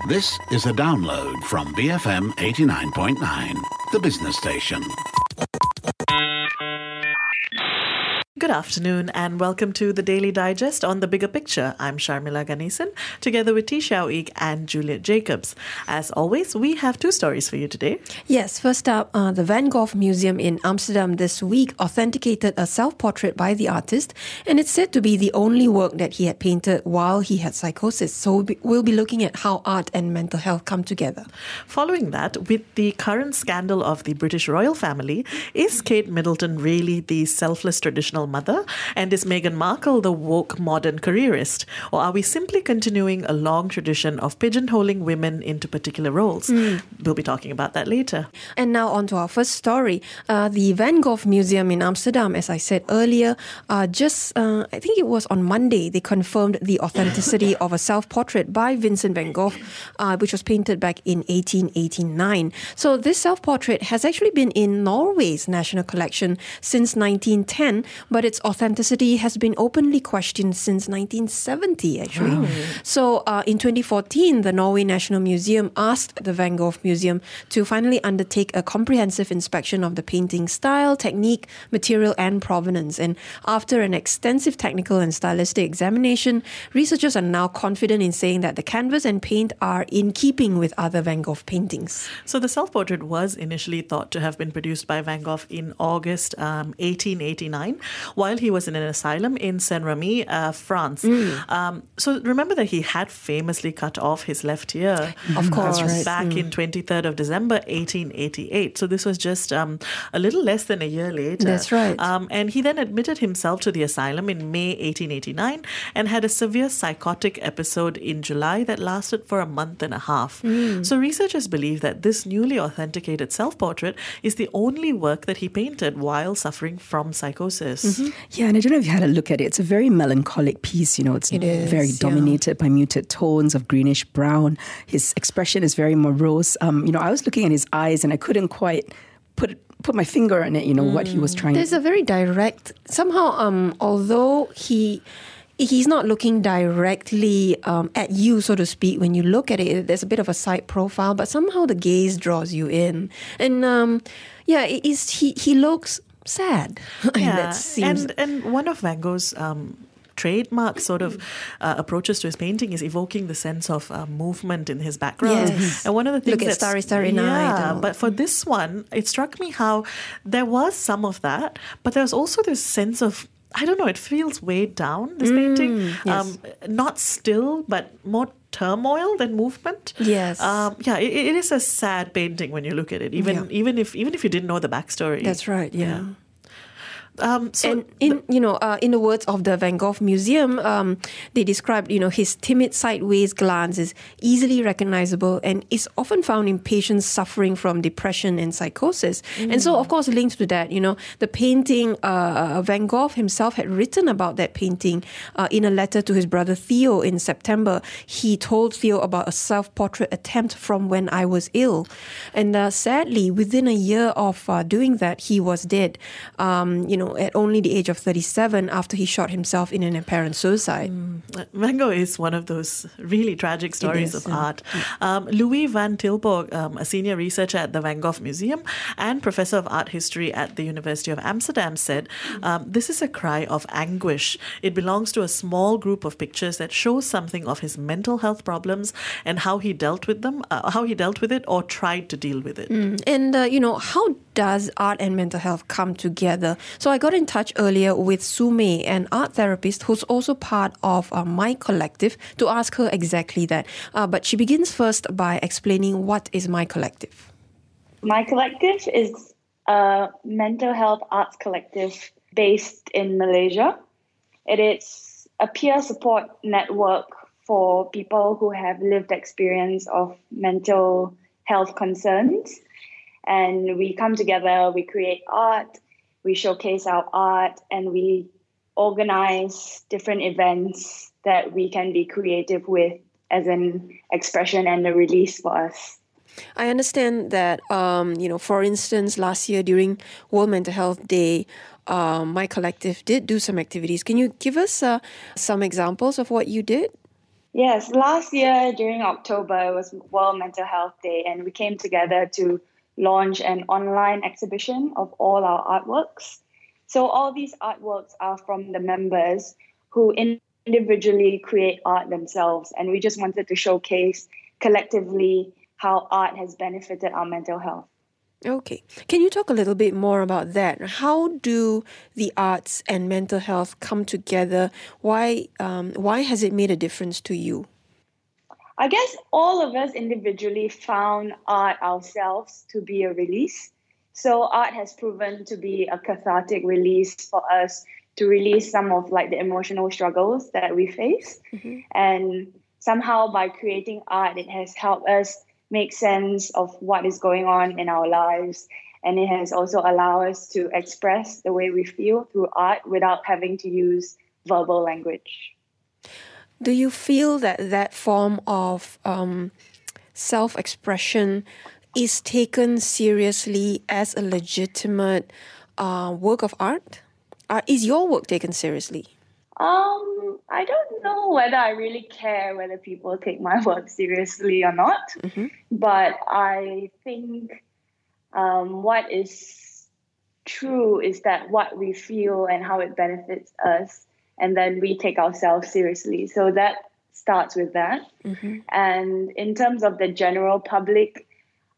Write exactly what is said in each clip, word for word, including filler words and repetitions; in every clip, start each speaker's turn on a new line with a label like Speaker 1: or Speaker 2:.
Speaker 1: This is a download from B F M eighty-nine point nine, the business station.
Speaker 2: Good afternoon and welcome to the Daily Digest on The Bigger Picture. I'm Sharmila Ganesan, together with T. Xiao Ik and Juliet Jacobs. As always, we have two stories for you today.
Speaker 3: Yes, first up, uh, the Van Gogh Museum in Amsterdam this week authenticated a self-portrait by the artist, and it's said to be the only work that he had painted while he had psychosis. So we'll be looking at how art and mental health come together.
Speaker 2: Following that, with the current scandal of the British royal family, is Kate Middleton really the selfless traditional mother? And is Meghan Markle the woke modern careerist? Or are we simply continuing a long tradition of pigeonholing women into particular roles? Mm. We'll be talking about that later.
Speaker 3: And now on to our first story. Uh, the Van Gogh Museum in Amsterdam, as I said earlier, uh, just, uh, I think it was on Monday, they confirmed the authenticity of a self-portrait by Vincent van Gogh, uh, which was painted back in eighteen eighty-nine. So this self-portrait has actually been in Norway's national collection since nineteen ten, but its authenticity has been openly questioned since nineteen seventy, actually. Oh. So uh, in twenty fourteen, the Norway National Museum asked the Van Gogh Museum to finally undertake a comprehensive inspection of the painting style, technique, material, and provenance. And after an extensive technical and stylistic examination, researchers are now confident in saying that the canvas and paint are in keeping with other Van Gogh paintings.
Speaker 2: So the self-portrait was initially thought to have been produced by Van Gogh in August um, eighteen eighty-nine, while he was in an asylum in Saint-Remy, uh, France. Mm. Um, so remember that he had famously cut off his left ear.
Speaker 3: Of course.
Speaker 2: Right. Back mm. in twenty-third of December, eighteen eighty-eight. So this was just um, a little less than a year later.
Speaker 3: That's right.
Speaker 2: Um, and he then admitted himself to the asylum in May eighteen eighty-nine and had a severe psychotic episode in July that lasted for a month and a half. Mm. So researchers believe that this newly authenticated self-portrait is the only work that he painted while suffering from psychosis.
Speaker 4: Mm-hmm. Yeah, and I don't know if you had a look at it. It's a very melancholic piece, you know. It's
Speaker 3: it is,
Speaker 4: very
Speaker 3: yeah.
Speaker 4: dominated by muted tones of greenish brown. His expression is very morose. Um, you know, I was looking at his eyes and I couldn't quite put put my finger on it, you know, mm. what he was trying
Speaker 3: There's
Speaker 4: to...
Speaker 3: a very direct... Somehow, um, although he... He's not looking directly um, at you, so to speak. When you look at it, there's a bit of a side profile, but somehow the gaze draws you in. And um, yeah, it is, he, he looks sad.
Speaker 2: Yeah,
Speaker 3: that seems...
Speaker 2: and, and one of Van Gogh's um, trademark sort of uh, approaches to his painting is evoking the sense of uh, movement in his background.
Speaker 3: Yes.
Speaker 2: And one of the things
Speaker 3: Look at Starry, Starry Night.
Speaker 2: Yeah, but for this one, it struck me how there was some of that, but there's also this sense of, I don't know, it feels weighed down, this mm, painting.
Speaker 3: Yes.
Speaker 2: Um, not still, but more turmoil than movement.
Speaker 3: Yes.
Speaker 2: Um, yeah, it, it is a sad painting when you look at it, even yeah. even if even if you didn't know the backstory.
Speaker 3: That's right, yeah.
Speaker 2: yeah. Um, so
Speaker 3: and in you know, uh, in the words of the Van Gogh Museum, um, they described you know his timid sideways glance is easily recognizable and is often found in patients suffering from depression and psychosis. Mm. And so, of course, linked to that, you know, the painting, uh, Van Gogh himself had written about that painting uh, in a letter to his brother Theo in September. He told Theo about a self-portrait attempt from when I was ill, and uh, sadly, within a year of uh, doing that, he was dead. Um, you know. At only the age of thirty-seven after he shot himself in an apparent suicide.
Speaker 2: Mm. Van Gogh is one of those really tragic stories
Speaker 3: is,
Speaker 2: of
Speaker 3: yeah.
Speaker 2: art. Um, Louis van Tilburg, um, a senior researcher at the Van Gogh Museum and professor of art history at the University of Amsterdam, said, um, this is a cry of anguish. It belongs to a small group of pictures that shows something of his mental health problems and how he dealt with them, uh, how he dealt with it or tried to deal with it.
Speaker 3: Mm. And, uh, you know, how does art and mental health come together? So I got in touch earlier with Su Mei, an art therapist who's also part of uh, My Collective, to ask her exactly that. Uh, but she begins first by explaining what is My Collective.
Speaker 5: My Collective is a mental health arts collective based in Malaysia. It is a peer support network for people who have lived experience of mental health concerns. And we come together, we create art, we showcase our art, and we organize different events that we can be creative with as an expression and a release for us.
Speaker 3: I understand that, um, you know, for instance, last year during World Mental Health Day, um, My Collective did do some activities. Can you give us uh, some examples of what you did?
Speaker 5: Yes, last year during October, it was World Mental Health Day, and we came together to launch an online exhibition of all our artworks. So all these artworks are from the members who individually create art themselves, and we just wanted to showcase collectively how art has benefited our mental health.
Speaker 3: Okay. Can you talk a little bit more about that? How do the arts and mental health come together? Why um, why has it made a difference to you?
Speaker 5: I guess all of us individually found art ourselves to be a release. So art has proven to be a cathartic release for us to release some of like the emotional struggles that we face. Mm-hmm. And somehow by creating art, it has helped us make sense of what is going on in our lives. And it has also allowed us to express the way we feel through art without having to use verbal language.
Speaker 3: Do you feel that that form of um, self-expression is taken seriously as a legitimate uh, work of art? Uh, is your work taken seriously?
Speaker 5: Um, I don't know whether I really care whether people take my work seriously or not, mm-hmm. but I think um, what is true is that what we feel and how it benefits us, and then we take ourselves seriously. So that starts with that. Mm-hmm. And in terms of the general public,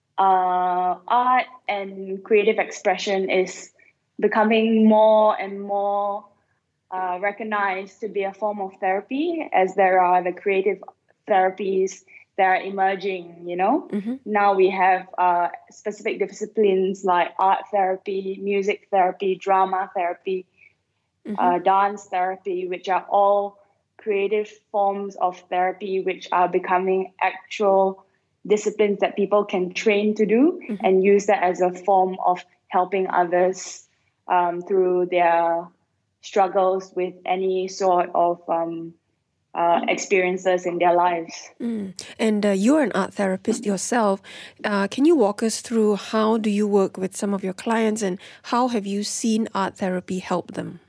Speaker 5: uh, art and creative expression is becoming more and more Uh, recognized to be a form of therapy, as there are the creative therapies that are emerging, you know. Mm-hmm. Now we have uh, specific disciplines like art therapy, music therapy, drama therapy, mm-hmm. uh, dance therapy, which are all creative forms of therapy which are becoming actual disciplines that people can train to do, mm-hmm. and use that as a form of helping others um, through their struggles with any sort of um, uh, experiences in their lives.
Speaker 3: Mm. And uh, you're an art therapist yourself. Uh, can you walk us through how do you work with some of your clients, and how have you seen art therapy help them?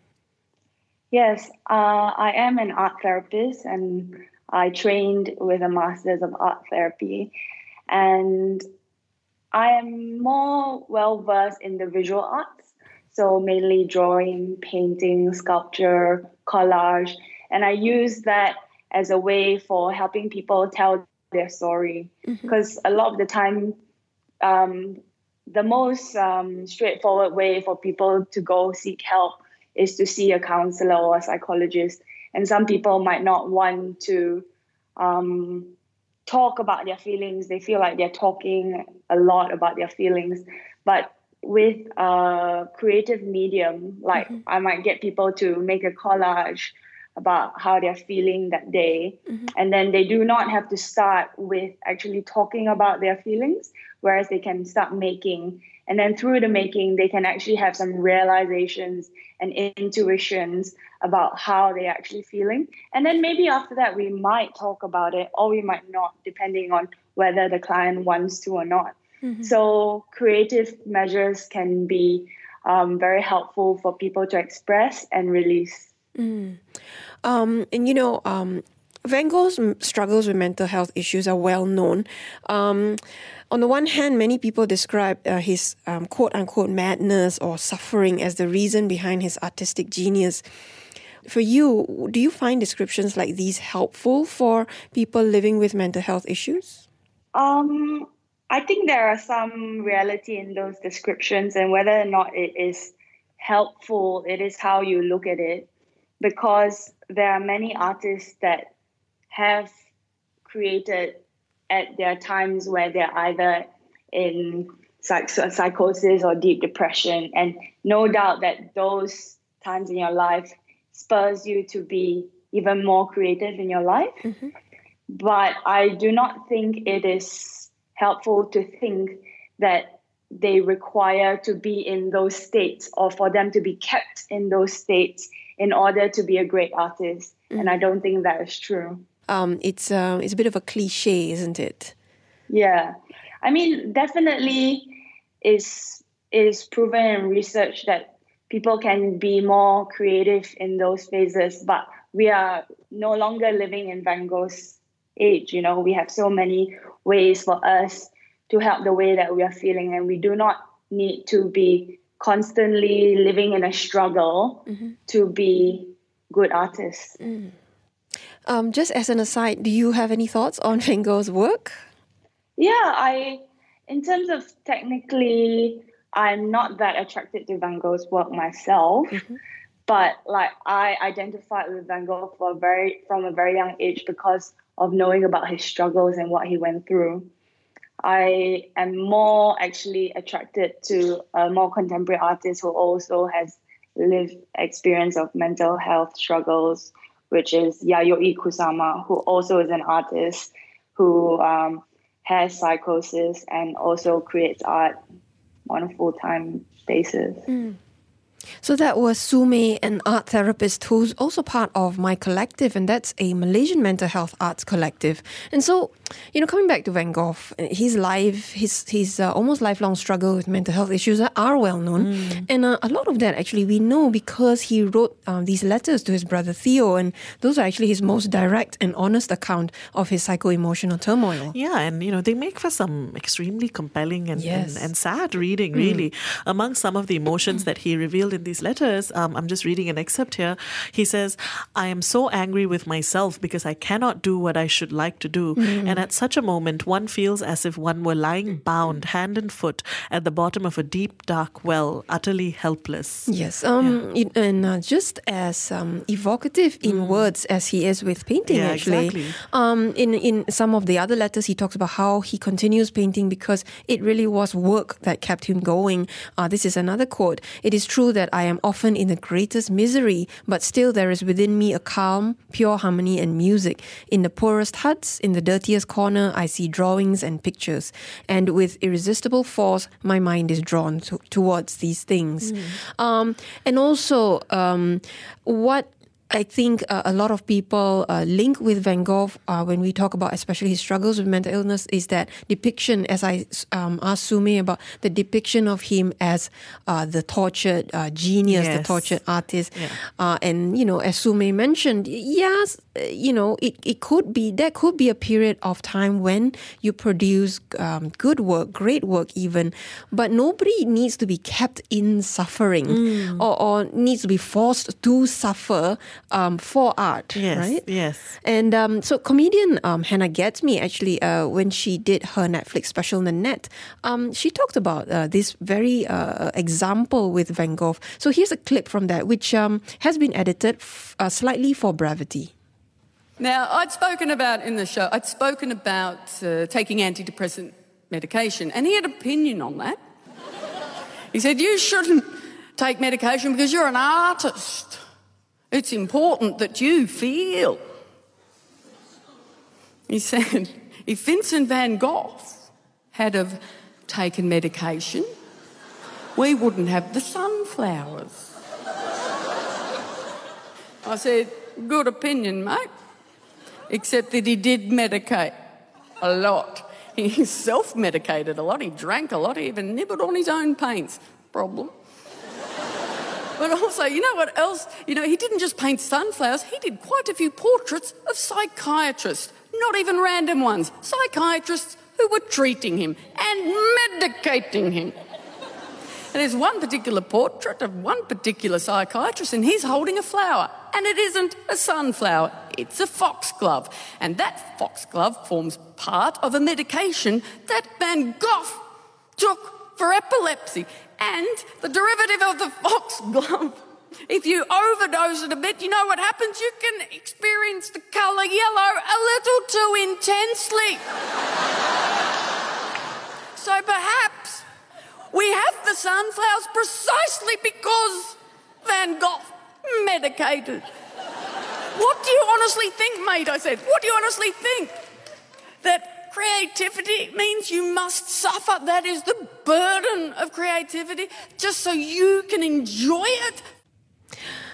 Speaker 5: Yes, uh, I am an art therapist, and I trained with a Master's of Art Therapy. And I am more well-versed in the visual arts. So mainly drawing, painting, sculpture, collage. And I use that as a way for helping people tell their story. Because mm-hmm. a lot of the time, um, the most um, straightforward way for people to go seek help is to see a counselor or a psychologist. And some people might not want to um, talk about their feelings. They feel like they're talking a lot about their feelings. But with a creative medium, like mm-hmm. I might get people to make a collage about how they're feeling that day. Mm-hmm. And then they do not have to start with actually talking about their feelings, whereas they can start making. And then through the making, they can actually have some realizations and intuitions about how they're actually feeling. And then maybe after that, we might talk about it, or we might not, depending on whether the client wants to or not. Mm-hmm. So creative measures can be um, very helpful for people to express and release.
Speaker 3: Mm. Um, and, you know, um, Van Gogh's struggles with mental health issues are well known. Um, on the one hand, many people describe uh, his um, quote-unquote madness or suffering as the reason behind his artistic genius. For you, do you find descriptions like these helpful for people living with mental health issues?
Speaker 5: Um. I think there are some reality in those descriptions, and whether or not it is helpful, it is how you look at it. Because there are many artists that have created at their times where they're either in psych- psychosis or deep depression. And no doubt that those times in your life spurs you to be even more creative in your life. Mm-hmm. But I do not think it is helpful to think that they require to be in those states, or for them to be kept in those states in order to be a great artist. Mm. And I don't think that is true.
Speaker 3: Um, it's uh, it's a bit of a cliche, isn't it?
Speaker 5: Yeah. I mean, definitely is is proven in research that people can be more creative in those phases. But we are no longer living in Van Gogh's age. You know, we have so many ways for us to help the way that we are feeling, and we do not need to be constantly living in a struggle mm-hmm. to be good artists.
Speaker 3: Mm. Um, just as an aside, do you have any thoughts on Van Gogh's work?
Speaker 5: Yeah, I, in terms of technically, I'm not that attracted to Van Gogh's work myself, mm-hmm. but like I identified with Van Gogh for a very from a very young age because of knowing about his struggles and what he went through. I am more actually attracted to a more contemporary artist who also has lived experience of mental health struggles, which is Yayoi Kusama, who also is an artist who um, has psychosis and also creates art on a full-time basis.
Speaker 3: Mm. So that was Sume, an art therapist who's also part of My Collective, and that's a Malaysian mental health arts collective. And so, you know, coming back to Van Gogh, his life, his his uh, almost lifelong struggle with mental health issues are well known. Mm. And uh, a lot of that actually we know because he wrote um, these letters to his brother Theo, and those are actually his most direct and honest account of his psycho-emotional turmoil.
Speaker 2: Yeah, and, you know, they make for some extremely compelling and,
Speaker 3: yes.
Speaker 2: and, and sad reading, really. Mm. Among some of the emotions mm. that he revealed in these letters, um, I'm just reading an excerpt here. He says, I am so angry with myself because I cannot do what I should like to do. Mm. And at such a moment, one feels as if one were lying bound hand and foot at the bottom of a deep, dark well, utterly helpless.
Speaker 3: Yes, um, yeah. it, and uh, just as um, evocative in mm. words as he is with painting,
Speaker 2: yeah,
Speaker 3: actually.
Speaker 2: Exactly.
Speaker 3: Um, in, in some of the other letters, he talks about how he continues painting because it really was work that kept him going. Uh, this is another quote. It is true that I am often in the greatest misery, but still there is within me a calm, pure harmony and music. In the poorest huts, in the dirtiest corner, I see drawings and pictures. And with irresistible force, my mind is drawn to, towards these things. Mm. Um, and also, um, what I think uh, a lot of people uh, link with Van Gogh uh, when we talk about especially his struggles with mental illness is that depiction, as I um, asked Sume about, the depiction of him as uh, the tortured uh, genius, yes. the tortured artist. Yeah. Uh, and, you know, as Sume mentioned, yes, you know, it, it could be, there could be a period of time when you produce um, good work, great work even, but nobody needs to be kept in suffering mm. or, or needs to be forced to suffer Um, for art,
Speaker 2: yes,
Speaker 3: right?
Speaker 2: Yes.
Speaker 3: And um, so comedian um, Hannah Gadsby, actually, uh, when she did her Netflix special, Nanette, um, she talked about uh, this very uh, example with Van Gogh. So here's a clip from that, which um, has been edited f- uh, slightly for brevity.
Speaker 6: Now, I'd spoken about in the show, I'd spoken about uh, taking antidepressant medication, and he had an opinion on that. He said, you shouldn't take medication because you're an artist. It's important that you feel. He said, if Vincent van Gogh had have taken medication, we wouldn't have the sunflowers. I said, good opinion, mate. Except that he did medicate a lot. He self-medicated a lot. He drank a lot. He even nibbled on his own paints. Problem. But also, you know what else? You know, he didn't just paint sunflowers. He did quite a few portraits of psychiatrists, not even random ones. Psychiatrists who were treating him and medicating him. And there's one particular portrait of one particular psychiatrist, and he's holding a flower. And it isn't a sunflower, it's a foxglove. And that foxglove forms part of a medication that Van Gogh took for epilepsy. And the derivative of the foxglove, if you overdose it a bit, you know what happens? You can experience the colour yellow a little too intensely. So perhaps we have the sunflowers precisely because Van Gogh medicated. What do you honestly think, mate? I said, what do you honestly think? That creativity means you must suffer. That is the burden of creativity, just so you can enjoy it.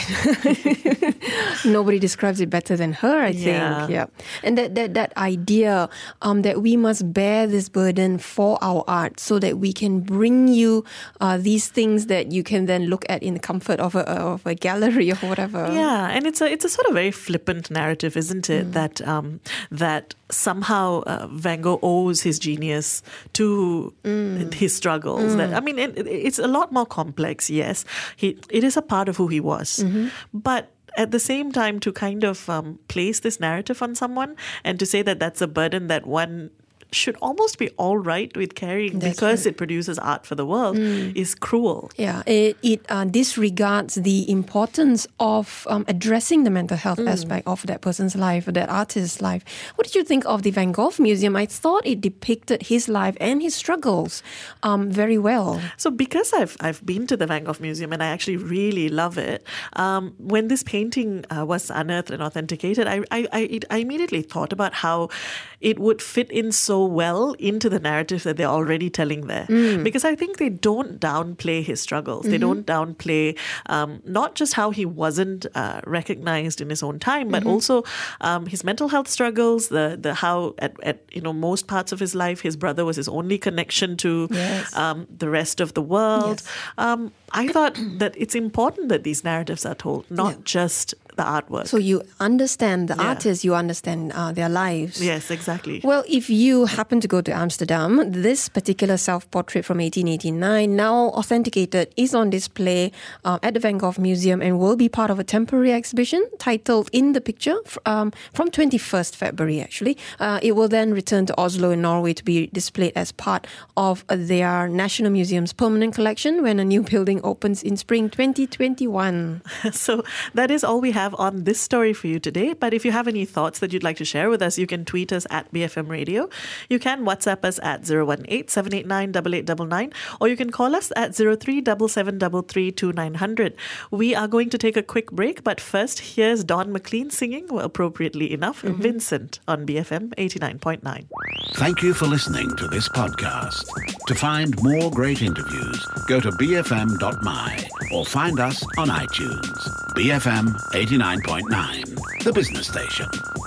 Speaker 3: Nobody describes it better than her, I think.
Speaker 2: Yeah.
Speaker 3: Yeah. And that that, that idea um, that we must bear this burden for our art so that we can bring you uh, these things that you can then look at in the comfort of a, of a gallery or whatever.
Speaker 2: Yeah, and it's a it's a sort of very flippant narrative, isn't it? Mm. That um, that somehow uh, Van Gogh owes his genius to mm. his struggles. Mm. That I mean, it, it's a lot more complex. Yes, he it is a part of who he was, mm-hmm. but at the same time, to kind of um, place this narrative on someone and to say that that's a burden that one should almost be all right with carrying That's because right. it produces art for the world mm. is cruel.
Speaker 3: Yeah, it, it uh, disregards the importance of um, addressing the mental health mm. aspect of that person's life, or that artist's life. What did you think of the Van Gogh Museum? I thought it depicted his life and his struggles um, very well.
Speaker 2: So because I've I've been to the Van Gogh Museum and I actually really love it, um, when this painting uh, was unearthed and authenticated, I, I, I, it, I immediately thought about how it would fit in so well into the narrative that they're already telling there. Mm. Because I think they don't downplay his struggles. Mm-hmm. They don't downplay um, not just how he wasn't uh, recognized in his own time, but mm-hmm. also um, his mental health struggles, the the how at, at you know most parts of his life, his brother was his only connection to
Speaker 3: yes.
Speaker 2: um, the rest of the world.
Speaker 3: Yes.
Speaker 2: Um, I thought that it's important that these narratives are told, not yeah. just the artwork.
Speaker 3: So you understand the
Speaker 2: yeah.
Speaker 3: artists, you understand uh, their lives.
Speaker 2: Yes, exactly.
Speaker 3: Well, if you happen to go to Amsterdam, this particular self-portrait from eighteen eighty-nine, now authenticated, is on display uh, at the Van Gogh Museum and will be part of a temporary exhibition titled In the Picture um, from twenty-first February, actually. Uh, it will then return to Oslo in Norway to be displayed as part of their National Museum's permanent collection when a new building opens in spring twenty twenty-one.
Speaker 2: So that is all we have on this story for you today. But if you have any thoughts that you'd like to share with us, you can tweet us at B F M Radio. You can WhatsApp us at zero one eight, seven eight nine, eight eight nine nine, or you can call us at zero three seven seven three three two nine zero zero. We are going to take a quick break, but first, here's Don McLean singing, well, appropriately enough, mm-hmm. Vincent on B F M eighty-nine point nine.
Speaker 1: Thank you for listening to this podcast. To find more great interviews, go to b f m dot m y or find us on iTunes. B F M eighty-nine point nine, the business station.